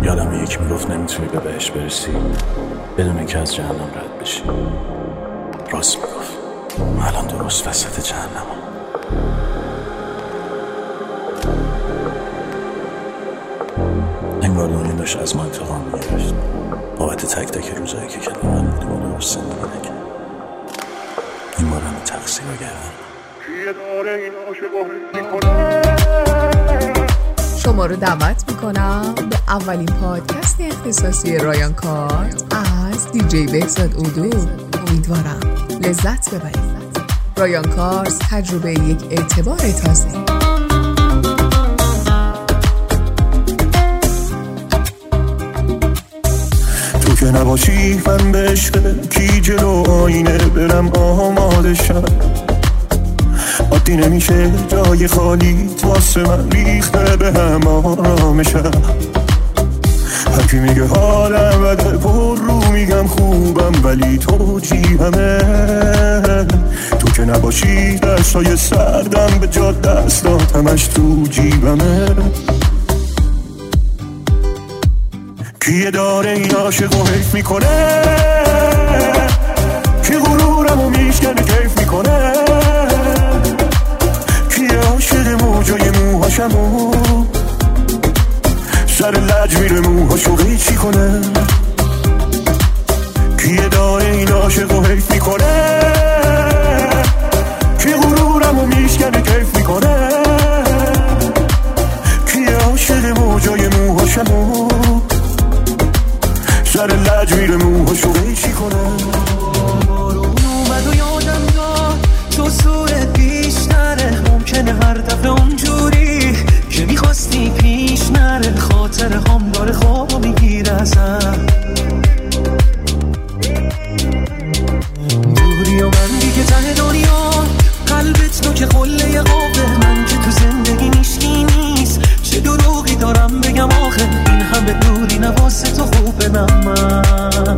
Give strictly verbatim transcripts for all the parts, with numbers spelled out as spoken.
یادم یکی میگفت نمیتونی به بهش برسی بدون اینکه از جهنم رد بشی. راست میگفت. من الان درست وسط جهنمم. انگار دنیا داشت از ما انتقام میگرفت بابت تک تک روزایی که کنار هم بودیم و درست زندگی نکرد. این بار همه تقصیر رو گردم. شما رو دعوت میکنم به اولین پادکست اختصاصی رایان کارت از دی جی بهزاد اودو. امیدوارم لذت ببرید. رایان کارت، تجربه یک اعتبار تازه. تو که نباشی من به عشق کی جلو آینه برم آماده شم. عادی نمیشه جای خالی واسه من ریخته به هم آرامشم. هرکی میگه حالم بده پر رو میگم خوبم ولی تو جیبمه. تو که نباشی دستای سردم به جا دستات همش تو جیبمه. کیه داره این عاشقو حیف میکنه؟ کی غرورمو میشکنه کیف میکنه؟ کیه عاشق موجای موهاشمو سر لج میره موهاشو قیچی کنه؟ کیه داره این عاشقو حیف میکنه؟ کی غرورمو میشکنه کیف میکنه؟ کیه عاشق موجای موهاشمو سر لج میره موهاشو قیچی کنه؟ بارون اومد و یادم داد تو صورت پیش نره. ممکنه هر دفعه اونجوری که میخواستی پیش نره. خاطر هم داره خوابو میگیره ازم. دوری و من دیگه ته دنیا قلبت تو که قله قابه. من که تو زندگی نیشکی نیست چه دروغی دارم بگم آخه. این همه دوری نواسه تو خوبه من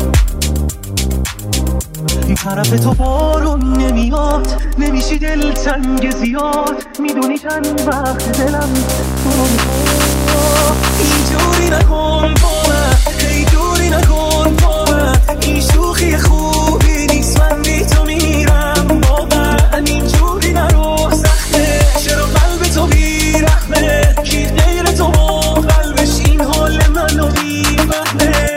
این طرف تو بارون نمیاد. نمیشی دل تنگ زیاد. میدونی چند وقت دلم تو اینجوری نکن با من. هی دوری نکن با من. این شوخی خوبی نیست. من بی تو میرم با من. اینجوری نرو سخته. چرا قلب تو بیرحمه؟ کی غیر تو با قلبش این حال منو بیفهمه؟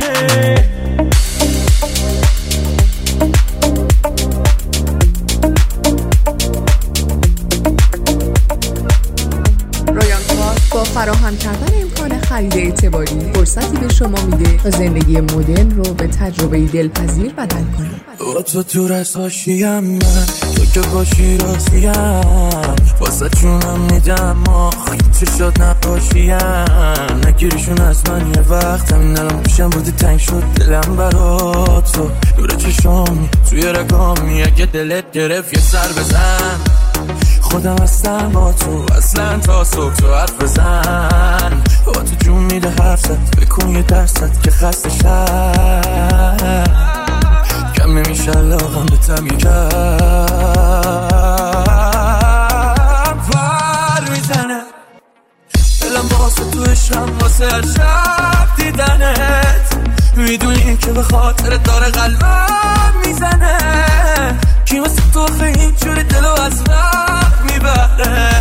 با فراهم کردن امکان خرید اعتباری فرصتی به شما میده تا زندگی مدرن رو به تجربه دلپذیر بدل کنید. با تو دور از حاشیم من تو که باشی راضیم. واسه چونم میدم آخ چه شد نباشیم. نگیریشون از من یه وقت همین الان پیشم بودی تنگ شد دلم برا تو. دور چشامی توی رگامی اگه دلت گرفت یه سر بزن. خودم هستم با تو اصلا تا صبح تو حرف بزن. با تو جون میده حرفت بکن یه درست که خسته شد. کم نمیشه علاقم به تم یکم پر میزنه. دلم واسه تو عشقم واسه هر شب دیدنت. میدونی که به خاطر داره قلبم میزنه. کی واسه تو خیلی اینجوری دلو از وقت میبره.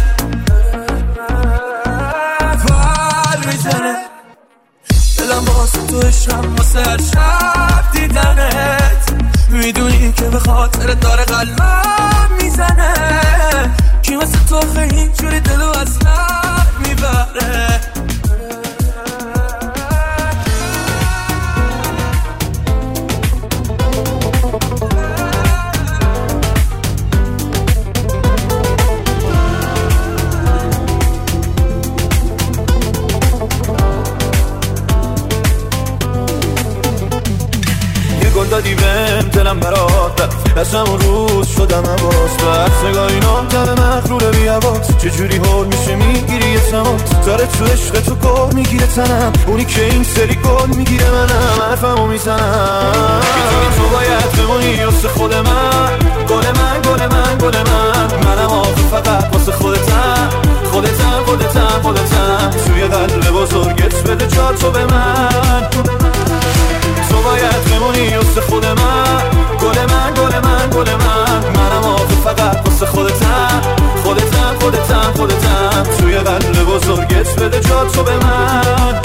پر میزنه. دلم واسه تو عشقم واسه هر شب دیدنت. میدونی که به خاطر داره قلبم میزنه. کی واسه تو خیلی اینجوری دلو از وقت میبره. دادی بهم دلم برات رفت. از همون روز شدم عباس بعد سگاهی نام تب مخلوره بی عباس. چجوری حال میشه میگیری یه تماس. داره تو عشق تو گل میگیره تنم. اونی که این سری گل میگیره منم. حرفمو میزنم میتونی تو باید بمونی واسه خود من. گل من گل من گل من. منم آخه فقط واسه خودتم. خودتم خودتم خودتم. توی قلب بزرگت بده جا جا تو به من. تو باید بمونی واسه خود من، گل من گل من گل من. منم آخه فقط واسه خودتم، خودتم خودتم خودتم. توی قلب بزرگت بده جا تو به من.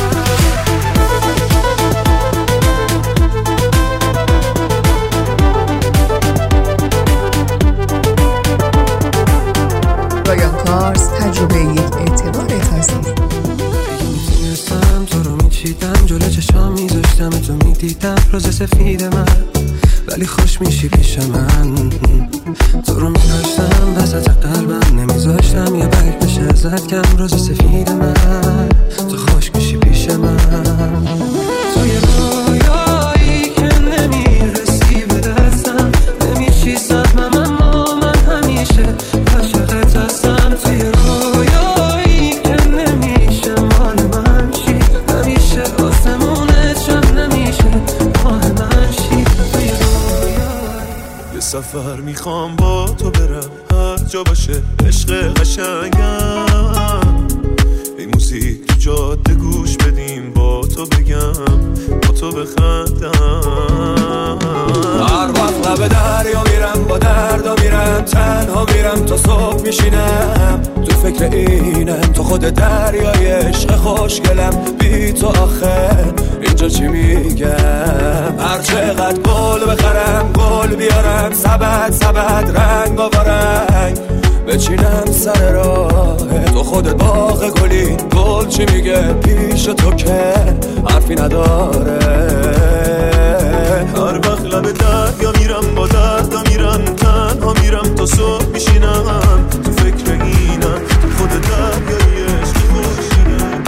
رایان کارز تجربه یک اعتبار تازه. میتونستم تو رو میچیدم، جلو چشام میذاشتم تو میدیدم روز سفید من، ولی خوش میشی پیش من. تو رو میداشتم وسط قلبم، نمیذاشتم یه برگ بشه ازت کم. روز سفید من تو خوش میشی پیش من. توی رویایی که نمیرسی به دستم، نمیشی صدمم اما من همیشه عاشقت هستم. توی رویایی که نمیشه مال من شی، همیشه آسمونت شم، نمیشه ماه من شی. توی رویایی یه سفر میخوام با تو برم، هر جا باشه عشق قشنگم. این موزیک تو جاده گوش بدیم، با تو بگم با تو بخندم. هر وقت لب دریا میرم با دردا میرم، تنها میرم تا صبح میشینم. تو فکر اینم تو خود دریای عشق خوشگلم. بی تو آخه اینجا چی میگم؟ هر چقدر گل بخرم گل بیارم، سبد سبد رنگ آورنگ بچینم سر راه تو. خودت باغ گلی، گل چی میگه پیش تو که حرفی نداره. هر وقت لب دریا میرم با دردا میرم، تنها میرم تا صبح میشینم. تو فکر اینم تو خود دریای عشق خوشگلم.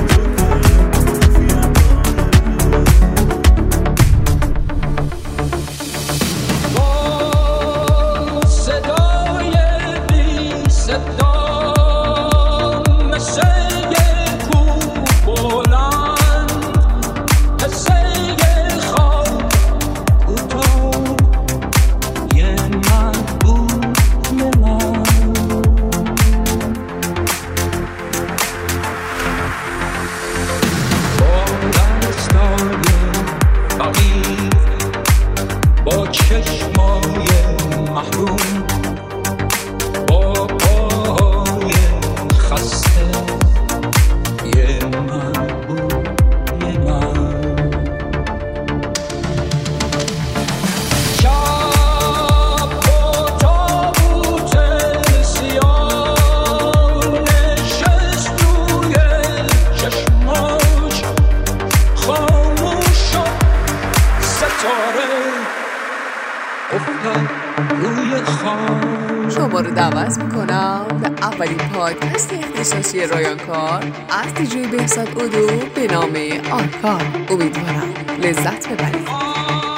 شما رو دعوت میکنم به اولین پادکست اختصاصی رایان کار از دیجی بهزاد اودو به نام آرکار. امیدوارم لذت ببرید.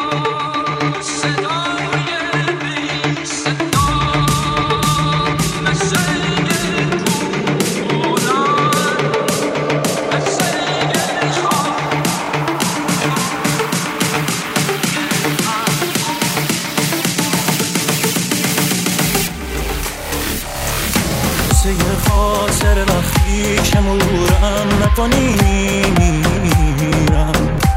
خاطر وقتی که مرورم نکنی میرم،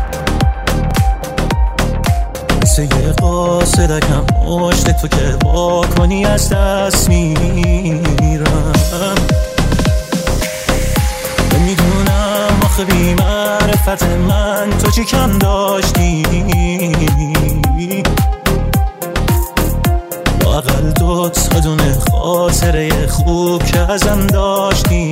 مثل یه قاصدکم مشت تو که با کنی از دست میرم. نمیدونم آخه بی معرفت من تو چی کم داشتی، اقل دو تا دونه خاطره خوب که ازم داشتی.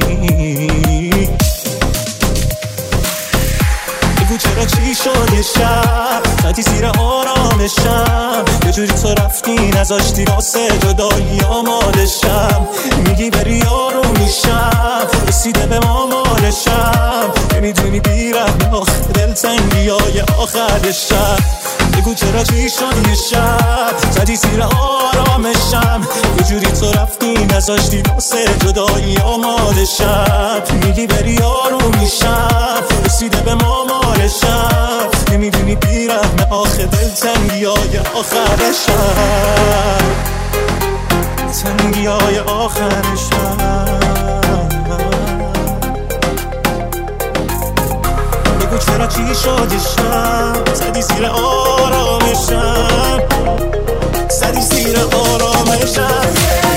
بگو چرا چی شد یه شب زدی زیر آرامشم، یه جوری تو رفتی نذاشتی واسه جدایی آمادشم. میگی بری آروم میشم، رسیده به ما مالشم. نمیدونی بیرم آخه دلتنگی های آخر شب. بگو چرا چی شد یه شب زدی زیر آرامشم، یه جوری تو رفتی نذاشتی واسه جدایی آمادشم. میگی بری آروم میشم، رسیده به ما مالشم. نمیدونی بیرم آخه دلتنگی های آخر شب، تنگی های آخر شب. چی شدشم زدی زیر آرامشم زدی زیر آرامشم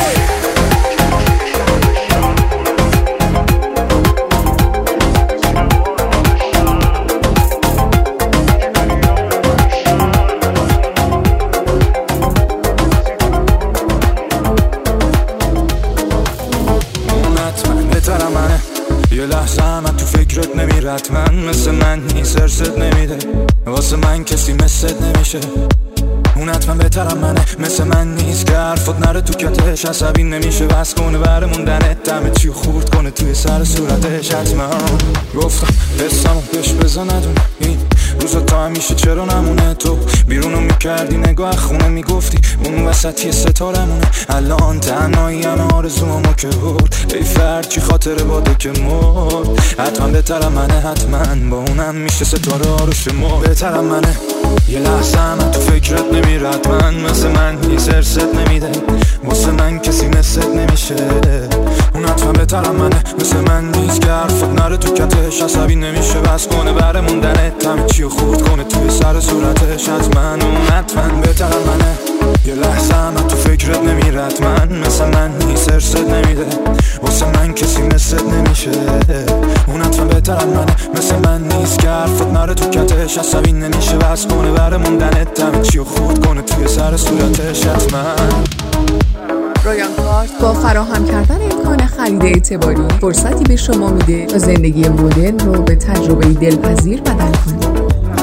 یه لحظه من تو فکرت نمیرد من مثل من نیست ارست نمیده واسه من کسی مثلت نمیشه اون حتما بهترم منه مثل من نیست که حرفت نره تو کتش عصبی نمیشه بس کنه بره موندنت دمه چی خورد کنه توی سر صورتش حتما گفتم حسمو بهش بزن ندونه این روزا تا همیشه چرا نمونه تو بیرونو میکردی نگاه خونه میگفتی اون وسطی ستارمونه الان تنهایی همه آرزومو که برد ای فرد چی خاطره باده که مرد حتما بهترم منه حتما با اونم میشه ستاره ها رو شما بهترم منه یه لحظه من تو فکرت نمیرد من مثل من نیست ارست نمیده واسه من کسی مثلت نمیشه اون حتما بهترم منه مثل من نیست که حرفت نره تو کتش عصبی نمیشه بس کنه بره موندنت همه چی خورد کنه توی سر صورتش از من اون حتما بهترم منه یه لحظه من تو فکرت نمیرد من مثل من نیست ارست نمیده واسه من کسی مثلت نمیشه اون حتما بهترم منه مثل من نیست که حرفت نره تو کتش عصبی نمیشه بس کنه بره موندنت همه چی خورد کنه توی سر صورتش حتما رایان کارت با فراهم کردن امکان خرید اعتباری فرصتی به شما میده تا زندگی مدرن رو به تجربه دلپذیر بدل کنید.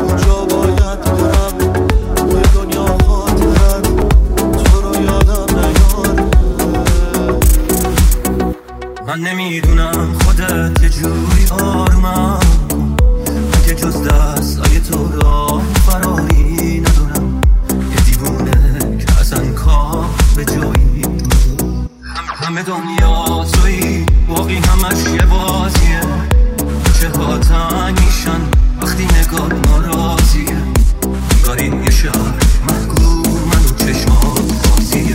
من نمیدونم خودت یه جوری آرومم که جز دستای تو راه فراری ندونم یه دیوونه که اصلا کار به جایی هم همه دنیا تویی باقی همش یه بازیه چه ها تنگ میشن وقتی نگاه ناراضیه گارین یه شهر محکوم منو چشمات بازیه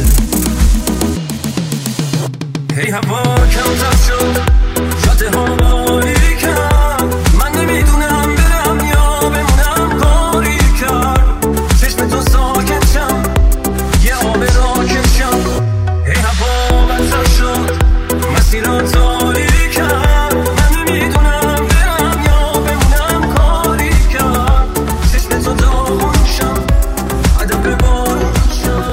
هی هوا کم تب شد جاده ها باریکم من نمیدونم برم یا بمونم کاری کرد چشم تو ساکت شم یه آب راکت شم هی هوا بدتر شد مسیرها تاریکم من نمیدونم برم یا بمونم کاری کرد چشم تو داغون شم عدم بارون شم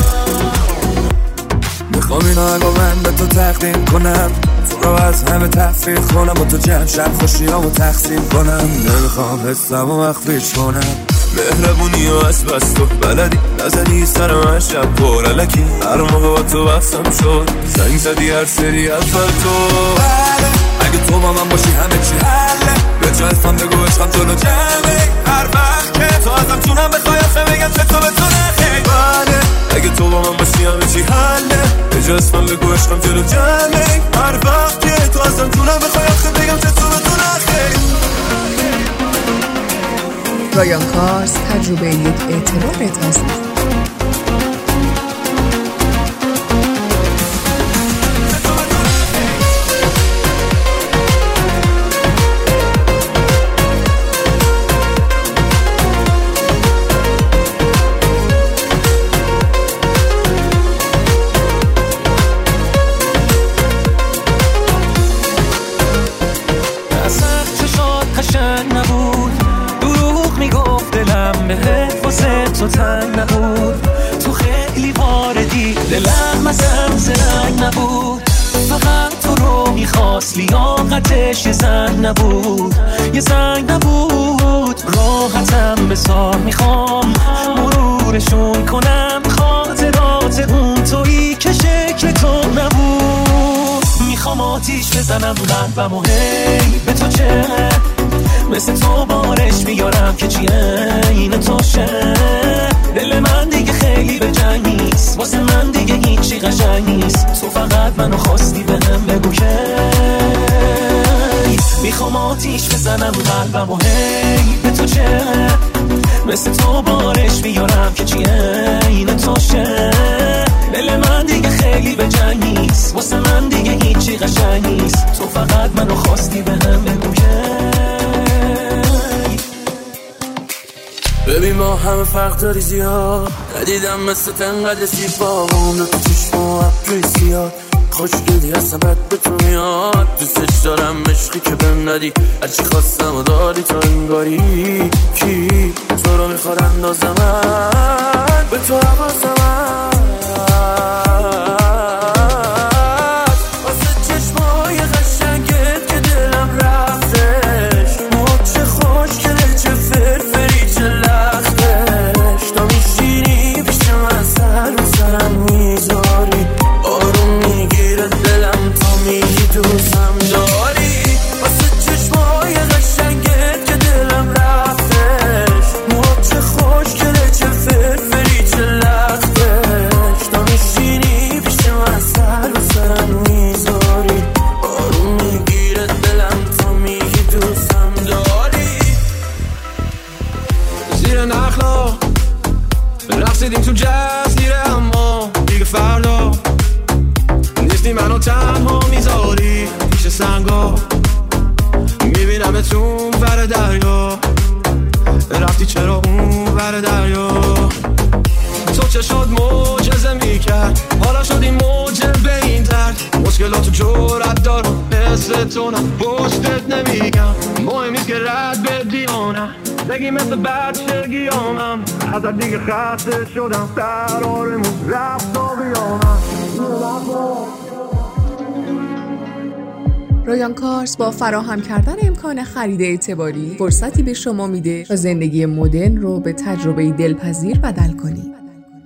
میخوام این آقا من به تو تقدیم کنم تو رو از همه تفریح کنم با تو جمع شب خوشی ها و تقسیم کنم نمیخوام حسم و مخفیش کنم مهربونی و از بس تو بلدی نزدی سرم هر شب پر علکی هر موقع با تو بحثم شد زنگ زدی هر سری اول تو بله اگه تو با من باشی همه چی حله به جا اسمم بگو عشقم جلو جمعه هر وقت که تو ازم جونم بخوای آخه بگم چه تو به تو نخی بله اگه تو با من باشی همه چی حله به جا اسمم بگو عشقم جلو جمعه هر وقت که تو ازم جونم بخوای آخه بگم چه تو به تو نخی رایان کارت تجربه یک اعتبار تازه. تو تنگ نبود تو خیلی واردی دلم مثلا زنگ نبود فقط تو رو میخواست لیاقتش یه زنگ نبود یه زنگ نبود راحتم بسار میخوام مرورشون کنم خاطرات اون تویی که شکل تو نبود میخوام آتیش بزنم قلبم و هی به تو چه مثل تو بارش میارم که چیه این توشه دل من دیگه خیلی به جنگ نیست واسه من دیگه هیچی قشنگ نیست تو فقط منو خواستی بهم بگو که میخوام آتیش بزنم قلبم و هی به تو چه مثل تو بارش میارم که چیه این توشه دل من دیگه خیلی به جنگ نیست واسه من دیگه هیچی قشنگ نیست تو فقط منو خواستی بهم بگو که ببین ما همه فرق داری زیاد، ندیدم مثل تنقدر سیبا اون تو چشم و ابری زیاد، خوشگلی هستم بد به تو میاد، دوستش دارم عشقی که بهم ندی، هرچی خواستم و داری تا انگاری، کی تو رو میخواد اندازه من به تو حواسم هست، واسه چشمای قشنگت که دلم رفتش، موچه خوشگله چه فرفری چه لختش، تا میشینی پیش من سر به سرم میذاری، آروم میگیره دلم تا میگی دوستم داری، واسه چشمای قشنگت که دلم رفتش، موچه خوشگله چه فرفری چه لختش، تا میشینی پیش من سر به سرم میذاری، آروم میگیره دلم تا میگی دوستم داری. زیر نخلا رقصیدیم تو جزیره، اما دیگه فردا نیستی منو تنها میذاری پیش سنگا، میبینم تو ور دریا، رفتی چرا اون ور دریا، تو چه شد معجزه میکرد، حالا شدی موجه به این درد، مشکلاتو جرأت دارم مثل تو نه پشتت نمیگم، مهم نیست که رد به دیانم، بگی مثل بچگی آمم، ازت دیگه خسته شدم، قرارمون رفت و بیامم. رایان کارز با فراهم کردن امکان خرید اعتباری فرصتی به شما میده تا زندگی مدرن رو به تجربه دلپذیر بدل کنید.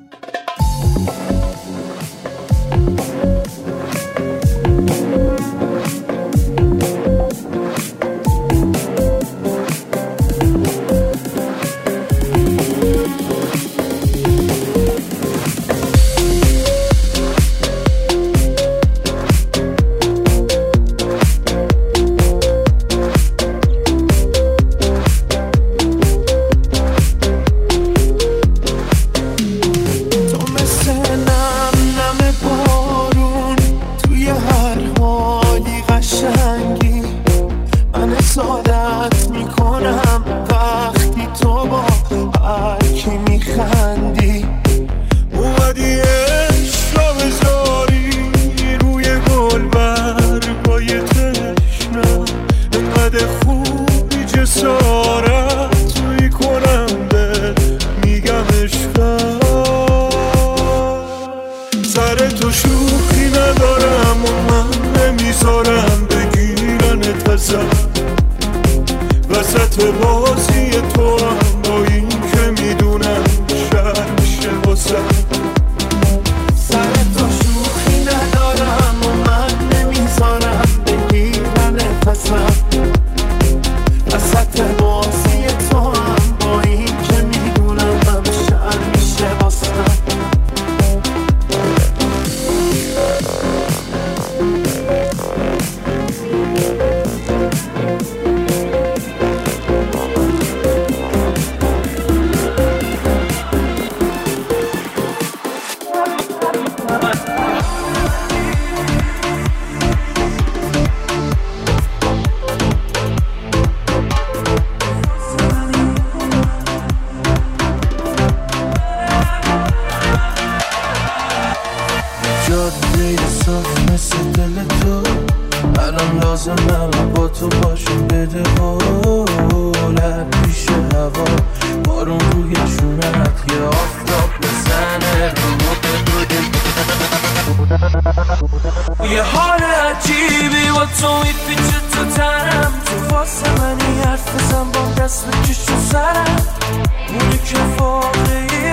یه حال عجیبی با تو میپیچه تو تنم، تو واسه منی حرف بزن با دست بکش تو سرم، اونی که واقعی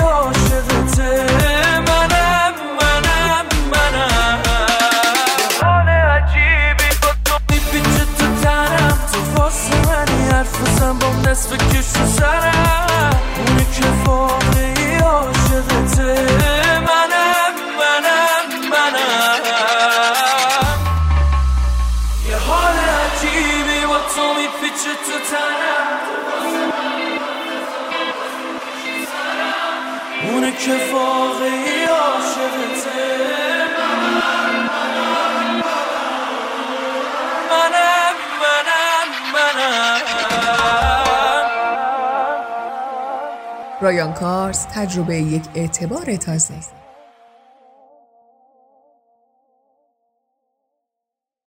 عاشقته منم منم منم. یه حال عجیبی با تو میپیچه تو تنم، تو واسه منی حرف بزن با دست بکش تو سرم، اونی که واقعی عاشقته منم منم منم. یه حال عجیبی با تو میپیچه تو تنم، اونه که واقعی عاشقته منم منم منم منم. رایان کارز، تجربه یک اعتبار تازه.